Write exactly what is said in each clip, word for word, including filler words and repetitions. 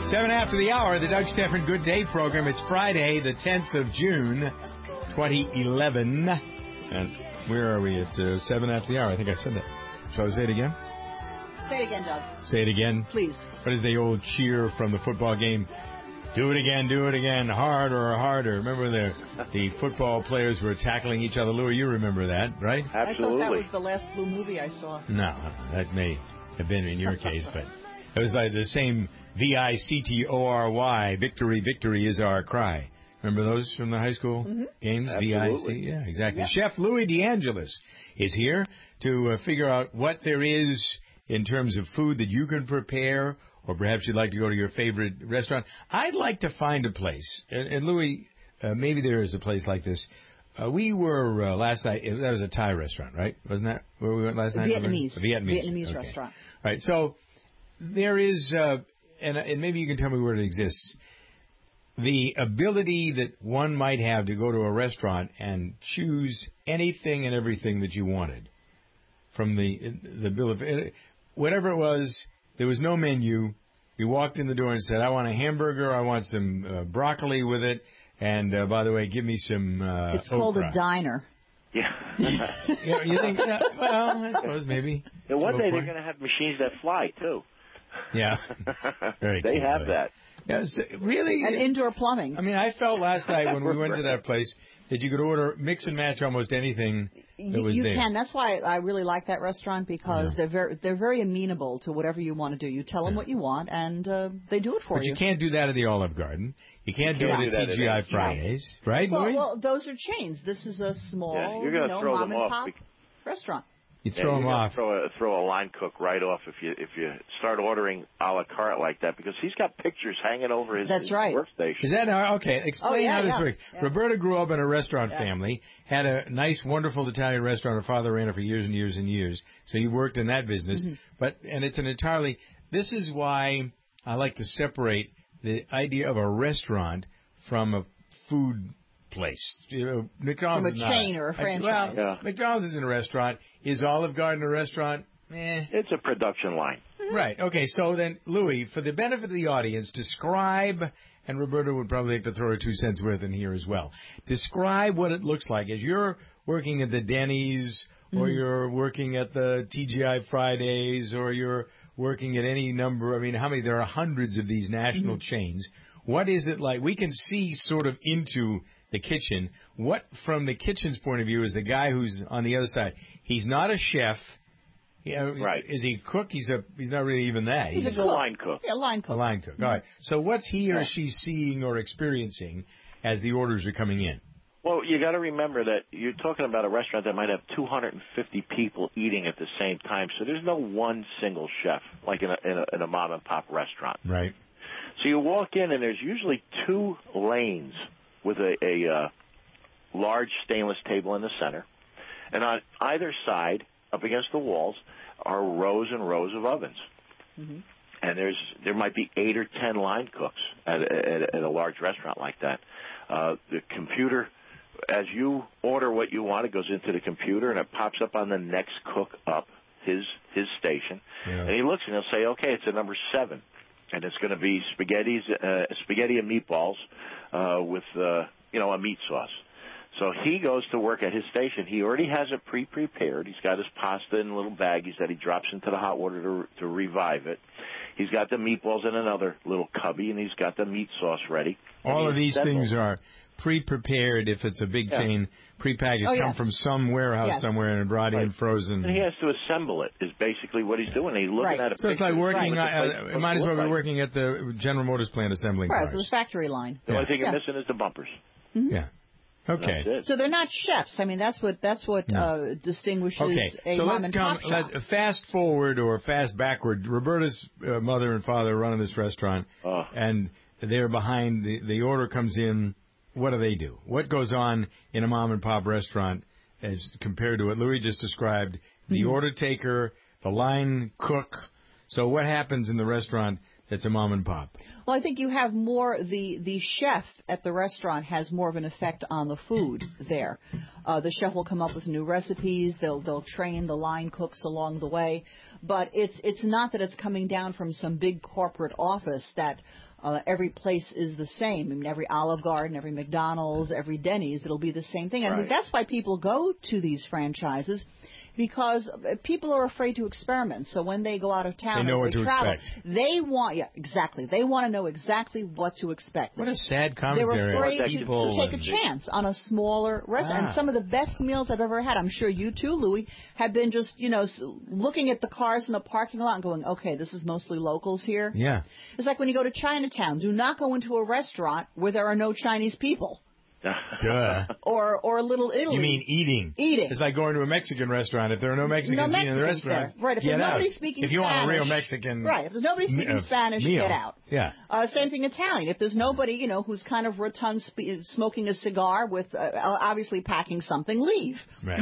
Seven after the hour, the Doug Stephan Good Day program. It's Friday, the tenth of June, twenty eleven. And where are we at uh, seven after the hour? I think I said that. Shall I say it again? Say it again, Doug. Say it again? Please. What is the old cheer from the football game? Do it again, do it again, harder, harder. Remember the the football players were tackling each other. Louis, you remember that, right? Absolutely. I thought that was the last blue movie I saw. No, that may have been in your case, but it was like the same V I C T O R Y, victory, victory is our cry. Remember those from the high school mm-hmm. games? Absolutely. V I C, yeah, exactly. Yep. Chef Louis DeAngelis is here to uh, figure out what there is in terms of food that you can prepare, or perhaps you'd like to go to your favorite restaurant. I'd like to find a place, and, and Louis, uh, maybe there is a place like this. Uh, we were uh, last night, that was a Thai restaurant, right? Wasn't that where we went last night? Vietnamese. A Vietnamese. Vietnamese okay. restaurant. All right, so there is, uh, and, and maybe you can tell me where it exists, the ability that one might have to go to a restaurant and choose anything and everything that you wanted from the the bill of whatever it was. There was no menu. You walked in the door and said, "I want a hamburger. I want some uh, broccoli with it, and uh, by the way, give me some." Uh, it's called okra. a diner. Yeah. you, know, you think? That, well, I suppose maybe. And one day point. they're going to have machines that fly too. Yeah. Very they cool, have right? that. Yeah, so really? And indoor plumbing. I mean, I felt last night when we went to that place that you could order, mix and match almost anything that was you there. You can. That's why I really like that restaurant, because yeah. they're very they're very amenable to whatever you want to do. You tell them yeah. what you want, and uh, they do it for but you. you can't do that at the Olive Garden. You can't you do can't it do at T G I Fridays, right, well, Louis? well, those are chains. This is a small, yeah, you're gonna you know, throw mom them and off pop because- restaurant. You yeah, throw you're them off. Throw a, throw a line cook right off if you if you start ordering a la carte like that, because he's got pictures hanging over his, That's his right. workstation. Is that how, okay? Explain oh, yeah, how this yeah, works. yeah. Roberta grew up in a restaurant yeah. family, had a nice, wonderful Italian restaurant. Her father ran it for years and years and years, so you worked in that business. Mm-hmm. But and it's an entirely. This is why I like to separate the idea of a restaurant from a food place. You know, McDonald's From a is not chain or a franchise. Well, Yeah. McDonald's isn't a restaurant. Is Olive Garden a restaurant? Eh. It's a production line. Right. Okay. So then, Louis, for the benefit of the audience, describe, and Roberta would probably have to throw her two cents worth in here as well. Describe what it looks like as you're working at the Denny's, or Mm-hmm. you're working at the T G I Fridays, or you're working at any number. I mean, how many? There are hundreds of these national Mm-hmm. chains. What is it like? We can see sort of into the kitchen. What, from the kitchen's point of view, is the guy who's on the other side? He's not a chef. Yeah, Right. Is he a cook? He's a. He's not really even that. He's, He's a, a line cook. Yeah, line cook. A line cook. Mm-hmm. All right. So what's he or Yeah. she seeing or experiencing as the orders are coming in? Well, you got to remember that you're talking about a restaurant that might have two hundred fifty people eating at the same time. So there's no one single chef like in a, in a, in a mom and pop restaurant. Right. So you walk in and there's usually two lanes with a, a uh, large stainless table in the center, and on either side, up against the walls, are rows and rows of ovens. Mm-hmm. And there's there might be eight or ten line cooks at, at, at a large restaurant like that. Uh, the computer, as you order what you want, it goes into the computer and it pops up on the next cook up his his station, Yeah. and he looks and he'll say, okay, it's a number seven, and it's going to be spaghetti's uh, spaghetti and meatballs uh, with uh, you know a meat sauce. So he goes to work at his station. He already has it pre-prepared. He's got his pasta in little baggies that he drops into the hot water to to revive it. He's got the meatballs in another little cubby, and he's got the meat sauce ready. All of these settles. things are pre-prepared. If it's a big Yeah. chain, prepackaged, Oh, come yes. from some warehouse Yes. somewhere and brought in Right. frozen. And he has to assemble it. Is basically what he's doing. He's looking Right. at a So it's like picture working. of what the Uh, place is it supposed might to as well look be like. working at the General Motors plant assembling Right, it's cars. a factory line. The Yeah. only thing you're Yeah. missing is the bumpers. Mm-hmm. Yeah. Okay. That's it. So they're not chefs. I mean, that's what that's what No. uh, distinguishes Okay, a so mom let's and come. pop shop. Let, fast forward or fast backward. Roberta's uh, mother and father are running this restaurant, Oh. and they're behind. The, the order comes in. What do they do? What goes on in a mom and pop restaurant as compared to what Louis just described? The Mm-hmm. order taker, the line cook. So what happens in the restaurant that's a mom and pop? Well, I think you have more, the, the chef at the restaurant has more of an effect on the food there. Uh, the chef will come up with new recipes. They'll they'll train the line cooks along the way. But it's it's not that it's coming down from some big corporate office that uh, every place is the same. I mean, every Olive Garden, every McDonald's, every Denny's, it'll be the same thing. I Right. think that's why people go to these franchises, because people are afraid to experiment. So when they go out of town, They know or what they to travel, expect. they want yeah exactly. They want to know exactly what to expect. What a sad They're commentary. afraid on to, people to take a and- chance on a smaller restaurant. Ah. And some of the best meals I've ever had, I'm sure you too, Louis, have been just, you know, s- looking at the cars in the parking lot and going, okay, this is mostly locals here. Yeah. It's like when you go to Chinatown. Do not go into a restaurant where there are no Chinese people. Duh. Or or Little Italy. You mean eating? Eating. It's like going to a Mexican restaurant. If there are no Mexicans No eating in the Mexicans restaurant, there. Right, if get there's out. nobody speaking If you Spanish. want a real Mexican, Right, if there's nobody speaking uh, Spanish, meal. get out. Yeah. Uh, same thing Italian. If there's nobody, you know, who's kind of rotund, sp- smoking a cigar with, uh, obviously packing something, leave. Right.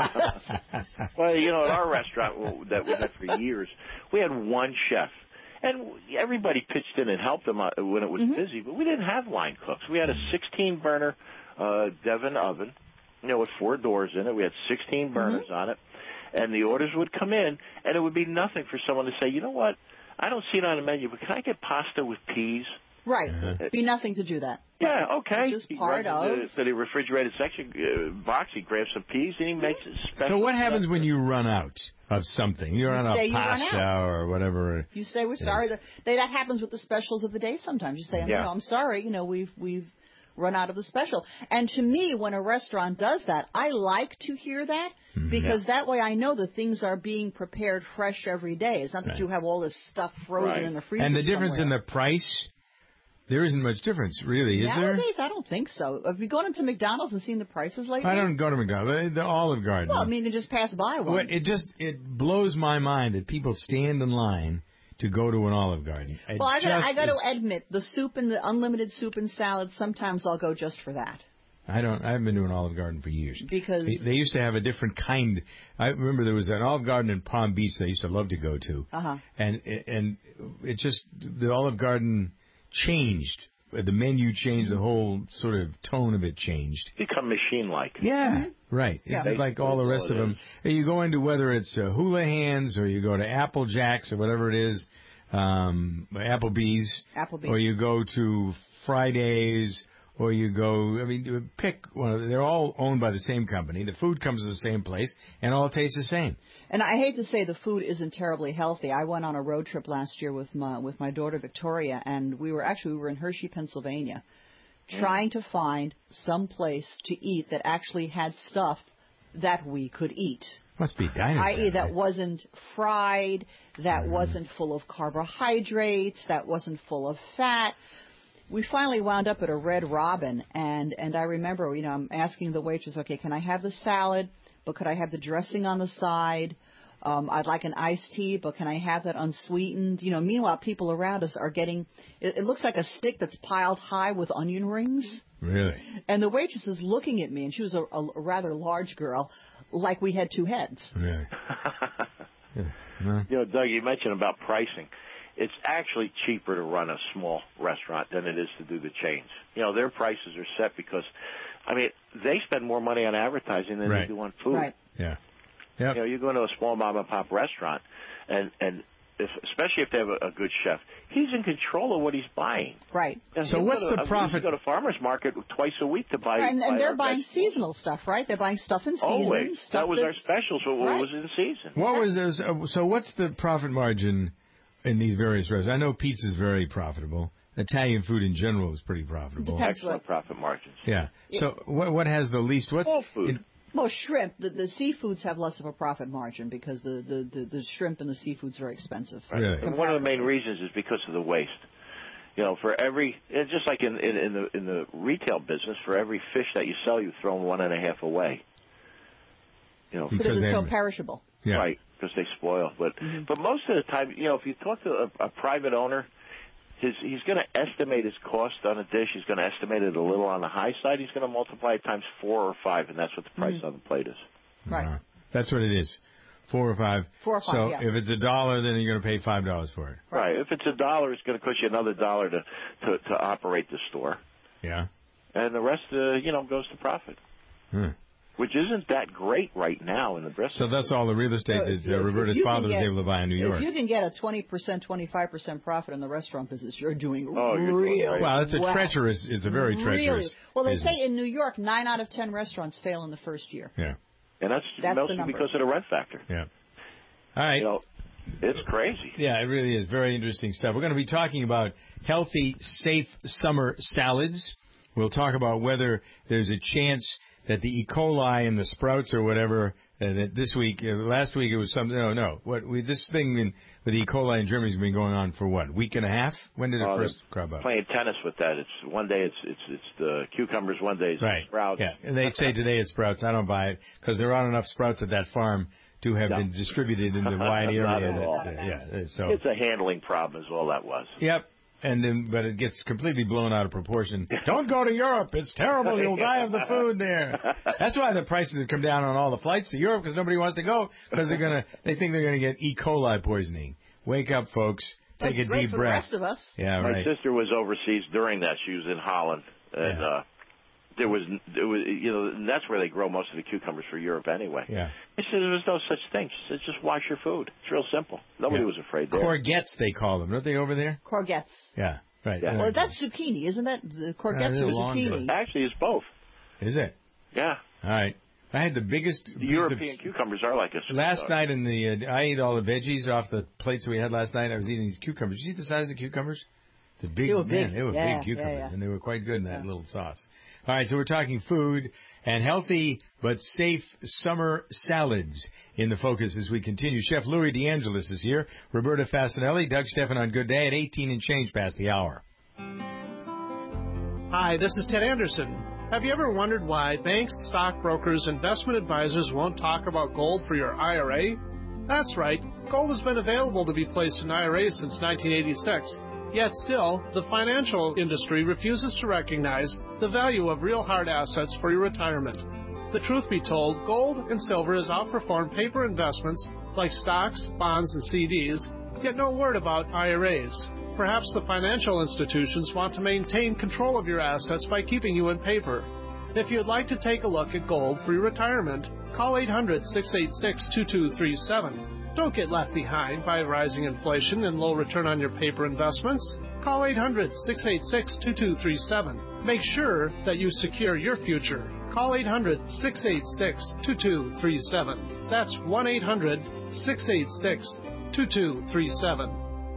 Well, you know, at our restaurant that we had for years, we had one chef. And everybody pitched in and helped them when it was Mm-hmm. busy, but we didn't have line cooks. We had a sixteen burner uh, Devon oven, you know, with four doors in it. We had sixteen burners Mm-hmm. on it, and the orders would come in, and it would be nothing for someone to say, you know what, I don't see it on the menu, but can I get pasta with peas? Right. Uh-huh. Be nothing to do that. Yeah, okay. Just He part runs of. into the, to the refrigerated section uh, box. He grabs some peas and he makes it special. So what happens stuff. when you run out of something? You run out say of you run pasta out. or whatever. You say we're sorry. That they, that happens with the specials of the day. Sometimes you say, Yeah. "No, I'm sorry. You know, we've we've run out of the special." And to me, when a restaurant does that, I like to hear that because that way I know that things are being prepared fresh every day. It's not that Right. you have all this stuff frozen Right. in the freezer. And the difference somewhere. in the price, there isn't much difference, really, is there? Nowadays, I don't think so. Have you gone into McDonald's and seen the prices lately? I don't go to McDonald's. The Olive Garden. Well, I mean, you just pass by one. Well, it just it blows my mind that people stand in line to go to an Olive Garden. It Well, I got, I just got to is- admit, the soup and the unlimited soup and salad, sometimes I'll go just for that. I don't. I haven't been to an Olive Garden for years. Because They, they used to have a different kind. I remember there was an Olive Garden in Palm Beach that I used to love to go to, Uh-huh. and and it just the Olive Garden changed. The menu changed. The whole sort of tone of it changed. Become machine-like. Yeah, right. Yeah. It's like all the rest of them. You go into whether it's uh, Hula Hands or you go to Apple Jacks or whatever it is, um, Applebee's, Applebee's. or you go to Fridays, or you go. I mean, pick one. Of, they're all owned by the same company. The food comes to the same place, and all tastes the same. And I hate to say the food isn't terribly healthy. I went on a road trip last year with my with my daughter Victoria, and we were actually we were in Hershey, Pennsylvania, trying to find some place to eat that actually had stuff that we could eat. Must be dynamite. that is, that wasn't fried, that Mm-hmm. wasn't full of carbohydrates, that wasn't full of fat. We finally wound up at a Red Robin, and and I remember, you know, I'm asking the waitress, okay, can I have the salad, but could I have the dressing on the side? Um, I'd like an iced tea, but can I have that unsweetened? You know, meanwhile, people around us are getting, it, it looks like a stick that's piled high with onion rings. Really? And the waitress is looking at me, and she was a, a rather large girl, like we had two heads. Really? Yeah. Well, You know, Doug, you mentioned about pricing. It's actually cheaper to run a small restaurant than it is to do the chains. You know, their prices are set because, I mean, they spend more money on advertising than Right. they do on food. Right. yeah. Yep. You know, you go into a small mom and pop restaurant, and and if, especially if they have a, a good chef, he's in control of what he's buying. Right. You know, So he'll what's go to, the I mean, profit- We go to farmers market twice a week to buy. And, buy and they're our buying vegetables. seasonal stuff, right? They're buying stuff in season. Always. Stuff That was our that's- special, so Right. it was in season. What was those? Uh, so what's the profit margin in these various restaurants? I know pizza's very profitable. Italian food in general is pretty profitable. Depends. Excellent profit margins. Yeah. So what what has the least? What's All food. in- Well, shrimp, the, the seafoods have less of a profit margin because the, the, the, the shrimp and the seafood's very expensive. Really? And one of the main reasons is because of the waste. You know, for every, it's just like in, in, in the in the retail business, for every fish that you sell, you throw one and a half away. You know, Because Because it's they- so perishable. yeah. right? Because they spoil. But but most of the time, you know, if you talk to a, a private owner, his he's going to estimate his cost on a dish. He's going to estimate it a little on the high side. He's going to multiply it times four or five, and that's what the price on the plate is. Right. Uh, that's what it is. Four or five. Four or five, So yeah. if it's a dollar, then you're going to pay five dollars for it. Right. If it's a dollar, it's going to cost you another dollar to, to to operate the store, Yeah. and the rest, uh, you know, goes to profit. Hmm. which isn't that great right now in the Bristol. So that's all the real estate that uh, Roberta's father was able to buy in New York. If you can get a twenty percent, twenty-five percent profit in the restaurant business, you're doing oh, real you're doing great. Well, it's a well. treacherous, it's a very treacherous really. Well, they business. say in New York, nine out of ten restaurants fail in the first year. Yeah. And that's, that's mostly because of the rent factor. Yeah. All right. You know, it's crazy. Yeah, it really is. Very interesting stuff. We're going to be talking about healthy, safe summer salads. We'll talk about whether there's a chance that the E. coli and the sprouts or whatever, uh, that this week, uh, last week it was something, no, no. What we, this thing in, with E. coli in Germany has been going on for what, week and a half? When did it uh, first crop up? Playing tennis with that. It's one day it's it's it's the cucumbers, one day it's right. the sprouts. Yeah, and they say today it's sprouts. I don't buy it because there aren't enough sprouts at that farm to have no. been distributed in the wide area. Not at that, all. uh, yeah, so it's a handling problem is all that was. Yep. And then, but it gets completely blown out of proportion. Don't go to Europe. It's terrible. You'll die of the food there. That's why the prices have come down on all the flights to Europe because nobody wants to go because they're gonna. They think they're gonna get E. coli poisoning. Wake up, folks. Take That's a great deep for breath. The rest of us. Yeah, My right. sister was overseas during that. She was in Holland, and Yeah. uh, there was, there was, you know, and that's where they grow most of the cucumbers for Europe anyway. Yeah. I said there was no such thing. She said just wash your food. It's real simple. Nobody Yeah. was afraid there. Courgettes, they call them, don't they, over there? Courgettes. Yeah. Right. Yeah. Or that's zucchini, isn't that? The courgettes Uh, are longer. zucchini. Actually, it's both. Is it? Yeah. All right. I had the biggest. The piece European of, cucumbers are like a. Last uh, night in the, uh, I ate all the veggies off the plates we had last night. I was eating these cucumbers. Did you see the size of the cucumbers? The big, They were man, big. they were Yeah, big cucumbers, yeah, yeah. and they were quite good in that Yeah. little sauce. All right, so we're talking food and healthy but safe summer salads in the focus as we continue. Chef Louis DeAngelis is here. Roberta Fasanelli, Doug Steffen on Good Day at eighteen and change past the hour. Hi, this is Ted Anderson. Have you ever wondered why banks, stockbrokers, investment advisors won't talk about gold for your I R A? That's right. Gold has been available to be placed in I R As since nineteen eighty-six. Yet still, the financial industry refuses to recognize the value of real hard assets for your retirement. The truth be told, gold and silver has outperformed paper investments like stocks, bonds, and C Ds, yet no word about I R As. Perhaps the financial institutions want to maintain control of your assets by keeping you in paper. If you'd like to take a look at gold for your retirement, call eight hundred, six eight six, two two three seven. Don't get left behind by rising inflation and low return on your paper investments. Call eight hundred, six eight six, two two three seven. Make sure that you secure your future. Call eight hundred, six eight six, two two three seven. That's one eight hundred, six eight six, two two three seven.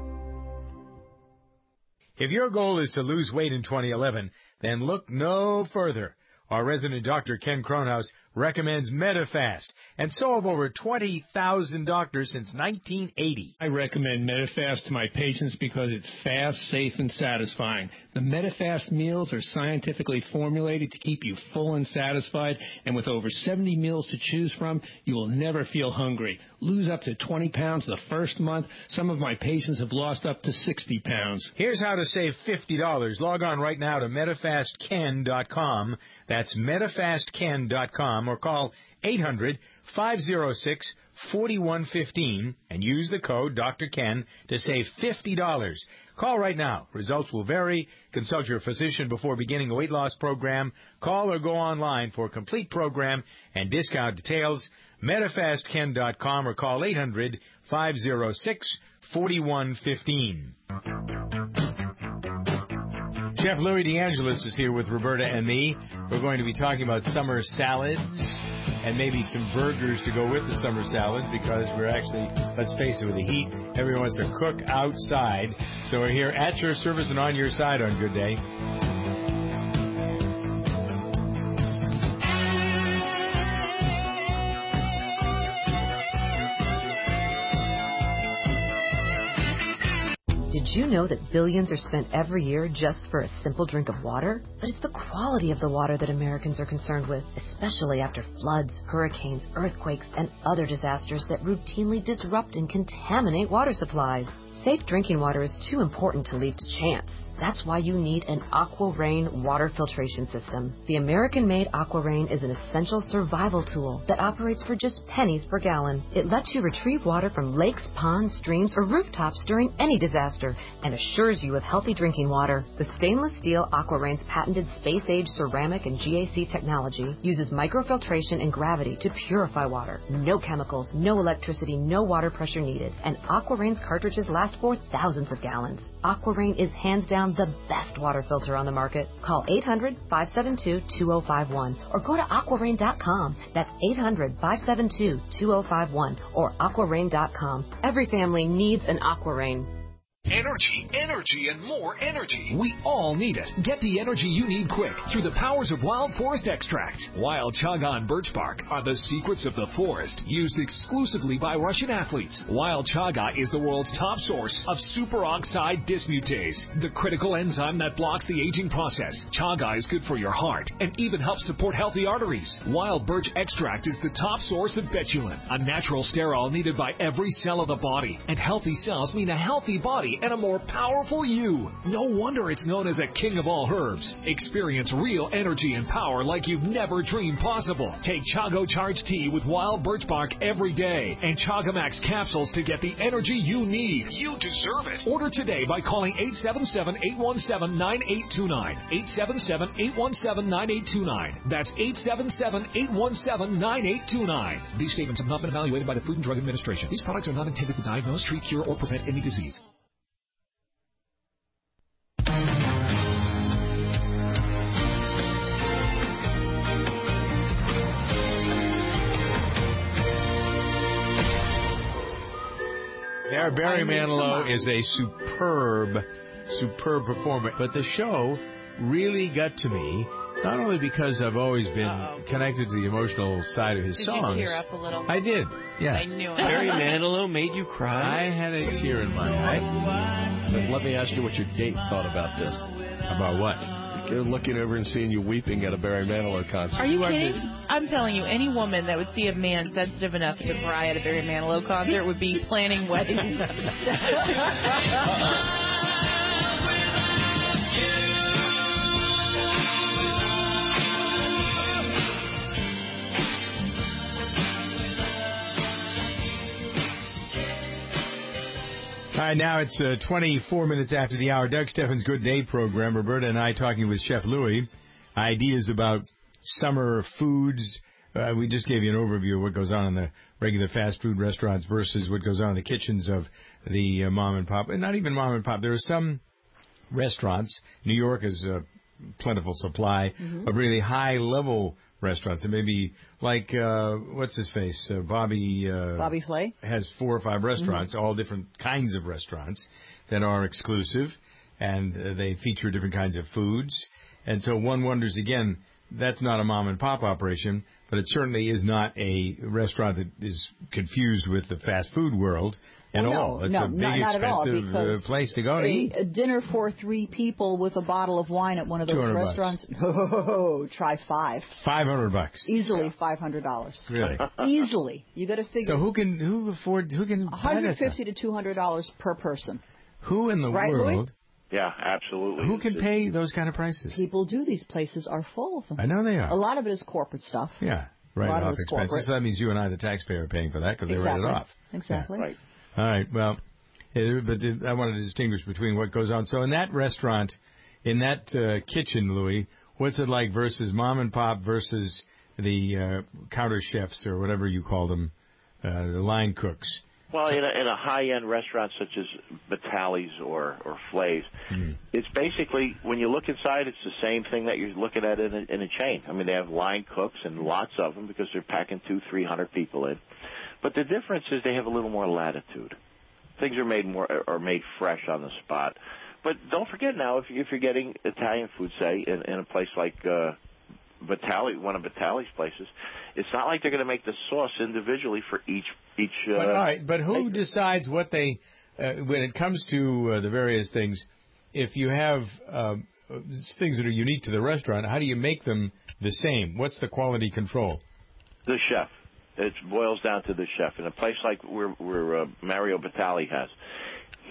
If your goal is to lose weight in twenty eleven, then look no further. Our resident doctor, Ken Kronhaus, recommends Medifast, and so have over twenty thousand doctors since nineteen eighty. I recommend Medifast to my patients because it's fast, safe, and satisfying. The Medifast meals are scientifically formulated to keep you full and satisfied, and with over seventy meals to choose from, you will never feel hungry. Lose up to twenty pounds the first month. Some of my patients have lost up to sixty pounds. Here's how to save fifty dollars. Log on right now to Medifast Ken dot com. That's Medifast Ken dot com, or call eight hundred, five oh six, four one one five and use the code Doctor Ken to save fifty dollars. Call right now. Results will vary. Consult your physician before beginning a weight loss program. Call or go online for a complete program and discount details. Medifast Ken dot com or call eight hundred, five oh six, four one one five. Chef Louis DeAngelis is here with Roberta and me. We're going to be talking about summer salads and maybe some burgers to go with the summer salad because we're actually, let's face it, with the heat, everyone wants to cook outside. So we're here at your service and on your side on Good Day. Did you know that billions are spent every year just for a simple drink of water? But it's the quality of the water that Americans are concerned with, especially after floods, hurricanes, earthquakes, and other disasters that routinely disrupt and contaminate water supplies. Safe drinking water is too important to leave to chance. That's why you need an AquaRain water filtration system. The American-made AquaRain is an essential survival tool that operates for just pennies per gallon. It lets you retrieve water from lakes, ponds, streams, or rooftops during any disaster and assures you of healthy drinking water. The stainless steel AquaRain's patented space-age ceramic and G A C technology uses microfiltration and gravity to purify water. No chemicals, no electricity, no water pressure needed. And AquaRain's cartridges last for thousands of gallons. AquaRain is hands down the best water filter on the market. Call eight hundred, five seven two, two zero five one or go to aquarain dot com. That's eight hundred, five seven two, two zero five one or aquarain dot com. Every family needs an AquaRain. Energy, energy, and more energy. We all need it. Get the energy you need quick through the powers of Wild Forest Extracts. Wild Chaga and Birch Bark are the secrets of the forest, used exclusively by Russian athletes. Wild Chaga is the world's top source of superoxide dismutase, the critical enzyme that blocks the aging process. Chaga is good for your heart and even helps support healthy arteries. Wild Birch Extract is the top source of betulin, a natural sterol needed by every cell of the body. And healthy cells mean a healthy body and a more powerful you. No wonder it's known as a king of all herbs. Experience real energy and power like you've never dreamed possible. Take Chago Charge Tea with Wild Birch Bark every day and Chagamax capsules to get the energy you need. You deserve it. Order today by calling eight seven seven, eight one seven, nine eight two nine. eight seven seven, eight one seven, nine eight two nine. That's eight seven seven, eight one seven, nine eight two nine. These statements have not been evaluated by the Food and Drug Administration. These products are not intended to diagnose, treat, cure, or prevent any disease. There, Barry Manilow is a superb, superb performer. But the show really got to me, not only because I've always been Uh-oh. connected to the emotional side of his did songs. Did you tear up a little? I did, yeah. I knew it. Barry Manilow made you cry? I had a tear in my eye. But let me ask you what your date thought about this. About what? You're looking over and seeing you weeping at a Barry Manilow concert. Are you kidding? I'm telling you, any woman that would see a man sensitive enough to cry at a Barry Manilow concert would be planning weddings. All right, now it's uh, twenty-four minutes after the hour. Doug Steffens' Good Day program. Roberta and I talking with Chef Louie. Ideas about summer foods. Uh, we just gave you an overview of what goes on in the regular fast food restaurants versus what goes on in the kitchens of the uh, mom and pop. And not even mom and pop. There are some restaurants. New York is a plentiful supply mm-hmm. of really high-level restaurants. And maybe like, uh, what's his face? Uh, Bobby... Uh, Bobby Flay? Has four or five restaurants, mm-hmm. all different kinds of restaurants that are exclusive, and uh, they feature different kinds of foods. And so one wonders, again, that's not a mom-and-pop operation, but it certainly is not a restaurant that is confused with the fast food world at well, all. No, it's no, a big, not, not expensive at all, uh, place to go to a, eat. A dinner for three people with a bottle of wine at one of those restaurants. Oh, try five. Five hundred bucks. Easily yeah. five hundred dollars. Really? Easily. You got to figure. So who can who afford who can? One hundred fifty to two hundred dollars per person. Who in the right, world? Louis? Yeah, absolutely. Who can pay those kind of prices? People do. These places are full of them. I know they are. A lot of it is corporate stuff. Yeah, right off expenses. So that means you and I, the taxpayer, are paying for that because exactly. they write it off. Exactly. Yeah. Right. All right. Well. It, but it, I wanted to distinguish between what goes on. So in that restaurant, in that uh, kitchen, Louis, what's it like versus mom and pop versus the uh, counter chefs or whatever you call them, uh, the line cooks? Well, in a, in a high-end restaurant such as Batali's or, or Flay's, mm. it's basically, when you look inside, it's the same thing that you're looking at in a, in a chain. I mean, they have line cooks and lots of them because they're packing two, three hundred people in. But the difference is they have a little more latitude. Things are made more are made fresh on the spot. But don't forget now, if, you, if you're getting Italian food, say, in, in a place like uh, Batali, one of Batali's places, it's not like they're going to make the sauce individually for each each. Uh, but, all right, but who maker. decides what they uh, when it comes to uh, the various things? If you have uh, things that are unique to the restaurant, how do you make them the same? What's the quality control? The chef. It boils down to the chef. In a place like where, where uh, Mario Batali has,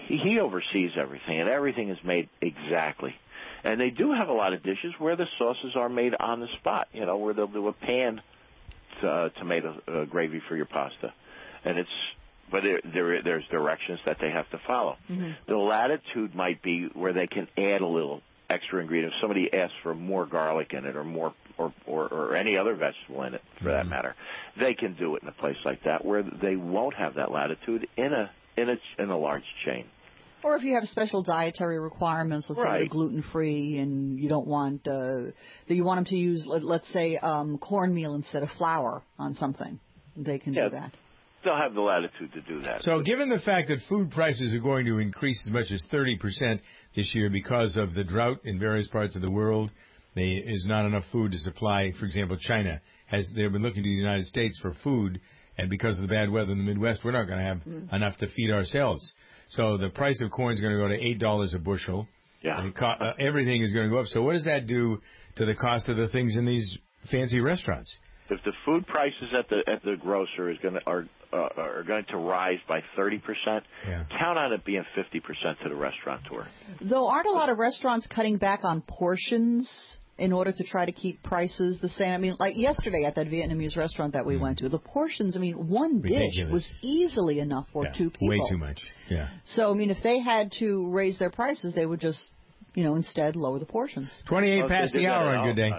he, he oversees everything, and everything is made exactly. And they do have a lot of dishes where the sauces are made on the spot, you know, where they'll do a pan uh, tomato uh, gravy for your pasta. And it's, but there, there, there's directions that they have to follow. Mm-hmm. The latitude might be where they can add a little extra ingredient. If somebody asks for more garlic in it or more, or, or, or any other vegetable in it, for mm-hmm. that matter, they can do it in a place like that where they won't have that latitude in a in a in a large chain. Or if you have special dietary requirements, let's right. say you're gluten-free and you don't want, uh, that you want them to use, let, let's say, um, cornmeal instead of flour on something, they can yeah, do that. They'll have the latitude to do that. So given the fact that food prices are going to increase as much as thirty percent this year because of the drought in various parts of the world, there is not enough food to supply. For example, China has, they've been looking to the United States for food, and because of the bad weather in the Midwest, we're not going to have mm. enough to feed ourselves. So the price of corn is going to go to eight dollars a bushel. Yeah. Co- uh, everything is going to go up. So what does that do to the cost of the things in these fancy restaurants? If the food prices at the at the grocer is going to are uh, are going to rise by thirty percent, yeah. count on it being fifty percent to the restaurateur. Though aren't a lot of restaurants cutting back on portions in order to try to keep prices the same? I mean, like yesterday at that Vietnamese restaurant that we mm. went to, the portions, I mean, one Ridiculous. dish was easily enough for yeah, two people. Way too much, yeah. So, I mean, if they had to raise their prices, they would just, you know, instead lower the portions. twenty-eight past the hour on Good Day.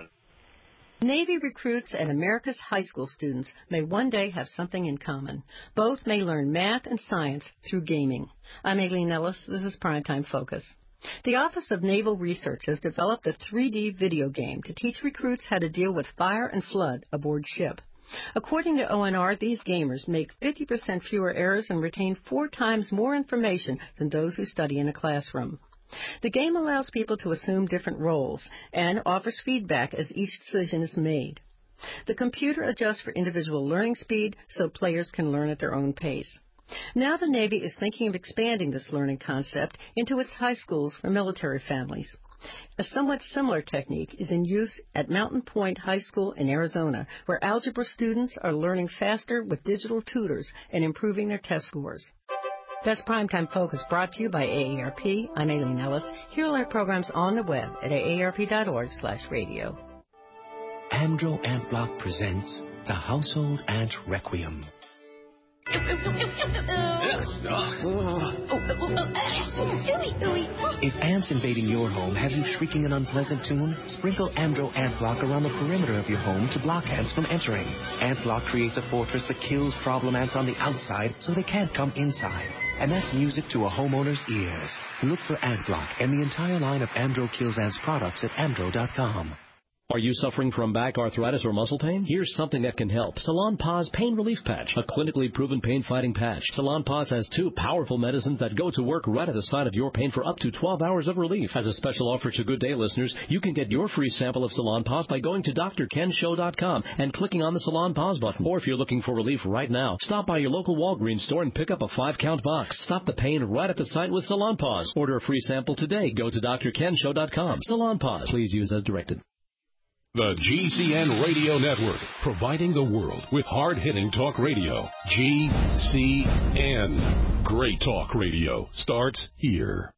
Navy recruits and America's high school students may one day have something in common. Both may learn math and science through gaming. I'm Aileen Ellis. This is Primetime Focus. The Office of Naval Research has developed a three D video game to teach recruits how to deal with fire and flood aboard ship. According to O N R, these gamers make fifty percent fewer errors and retain four times more information than those who study in a classroom. The game allows people to assume different roles and offers feedback as each decision is made. The computer adjusts for individual learning speed so players can learn at their own pace. Now the Navy is thinking of expanding this learning concept into its high schools for military families. A somewhat similar technique is in use at Mountain Point High School in Arizona, where algebra students are learning faster with digital tutors and improving their test scores. That's Primetime Focus, brought to you by A A R P. I'm Aileen Ellis. Hear all our programs on the web at A A R P dot org slash radio. Andro Ant Block presents The Household Ant Requiem. If ants invading your home have you shrieking an unpleasant tune, sprinkle Andro Ant Block around the perimeter of your home to block ants from entering. Ant Block creates a fortress that kills problem ants on the outside so they can't come inside. And that's music to a homeowner's ears. Look for Ant Block and the entire line of Andro Kills Ants products at andro dot com. Are you suffering from back arthritis or muscle pain? Here's something that can help. Salonpas Pain Relief Patch, a clinically proven pain-fighting patch. Salonpas has two powerful medicines that go to work right at the site of your pain for up to twelve hours of relief. As a special offer to Good Day listeners, you can get your free sample of Salonpas by going to D R Ken Show dot com and clicking on the Salonpas button. Or if you're looking for relief right now, stop by your local Walgreens store and pick up a five-count box. Stop the pain right at the site with Salonpas. Order a free sample today. Go to D R Ken Show dot com. Salonpas. Please use as directed. The G C N Radio Network, providing the world with hard-hitting talk radio. G C N. Great talk radio starts here.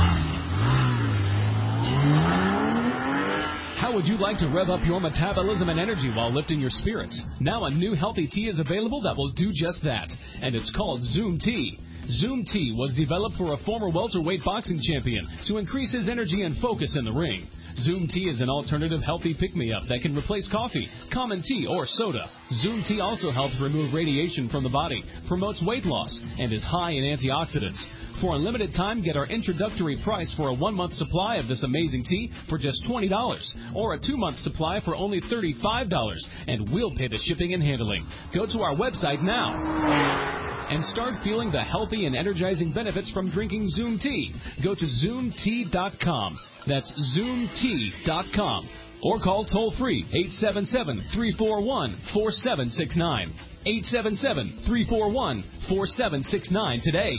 How would you like to rev up your metabolism and energy while lifting your spirits? Now a new healthy tea is available that will do just that, and it's called Zoom Tea. Zoom Tea was developed for a former welterweight boxing champion to increase his energy and focus in the ring. Zoom Tea is an alternative healthy pick-me-up that can replace coffee, common tea, or soda. Zoom Tea also helps remove radiation from the body, promotes weight loss, and is high in antioxidants. For a limited time, get our introductory price for a one-month supply of this amazing tea for just twenty dollars, or a two-month supply for only thirty-five dollars, and we'll pay the shipping and handling. Go to our website now and start feeling the healthy and energizing benefits from drinking Zoom Tea. Go to zoom tea dot com. That's zoom tea dot com. Or call toll-free eight seven seven, three four one, four seven six nine. eight seven seven, three four one, four seven six nine today.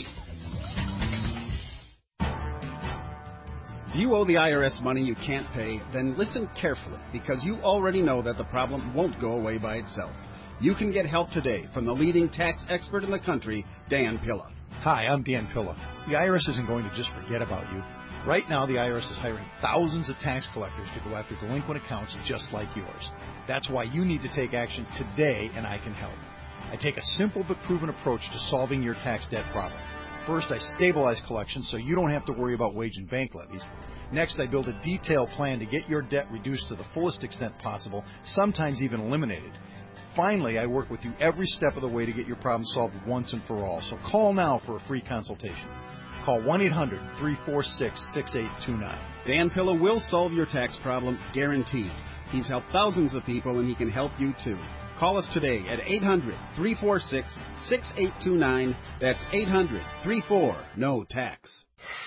If you owe the I R S money you can't pay, then listen carefully, because you already know that the problem won't go away by itself. You can get help today from the leading tax expert in the country, Dan Pilla. Hi, I'm Dan Pilla. The I R S isn't going to just forget about you. Right now, the I R S is hiring thousands of tax collectors to go after delinquent accounts just like yours. That's why you need to take action today, and I can help. I take a simple but proven approach to solving your tax debt problem. First, I stabilize collections so you don't have to worry about wage and bank levies. Next, I build a detailed plan to get your debt reduced to the fullest extent possible, sometimes even eliminated. Finally, I work with you every step of the way to get your problem solved once and for all. So call now for a free consultation. Call one eight hundred, three four six, six eight two nine. Dan Pilla will solve your tax problem, guaranteed. He's helped thousands of people, and he can help you too. Call us today at eight hundred, three four six, six eight two nine. That's eight hundred, three four, N O tax.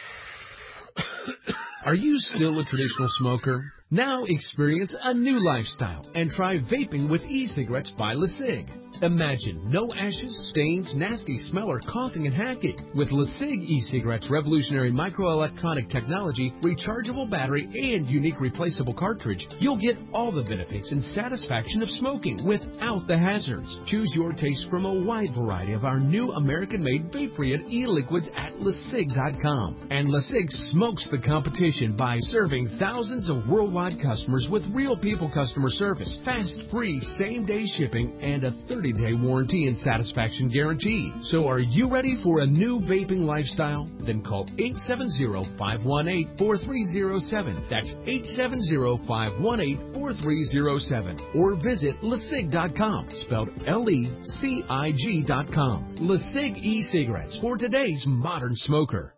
Are you still a traditional smoker? Now experience a new lifestyle and try vaping with e-cigarettes by LeSig. Imagine no ashes, stains, nasty smell, or coughing and hacking. With LeSig e-cigarettes' revolutionary microelectronic technology, rechargeable battery, and unique replaceable cartridge, you'll get all the benefits and satisfaction of smoking without the hazards. Choose your taste from a wide variety of our new American-made vape-free e-liquids at LeSig dot com. And LeSig smokes the competition by serving thousands of worldwide customers with real people customer service, fast, free, same-day shipping, and a thirty day warranty and satisfaction guarantee. So are you ready for a new vaping lifestyle? Then call eight seven zero, five one eight, four three zero seven. That's eight seven zero, five one eight, four three zero seven. Or visit LeSig dot com, spelled L E C I G dot com. LeSig e-cigarettes for today's modern smoker.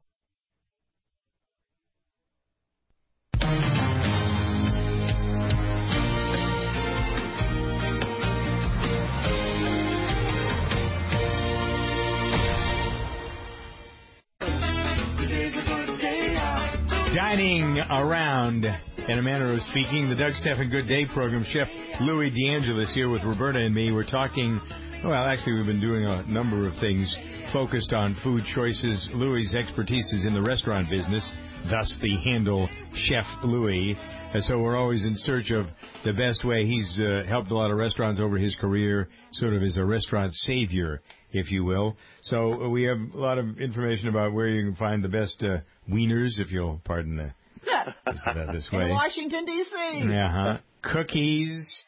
Dining around, in a manner of speaking, the Doug Stephan Good Day program. Chef Louis DeAngelis here with Roberta and me. We're talking, well, actually, we've been doing a number of things focused on food choices. Louis' expertise is in the restaurant business, thus the handle Chef Louis. And so we're always in search of the best way. He's uh, helped a lot of restaurants over his career, sort of as a restaurant savior, if you will. So uh, we have a lot of information about where you can find the best uh, wieners, if you'll pardon the use of that this way. In Washington, D C Uh-huh. Cookies,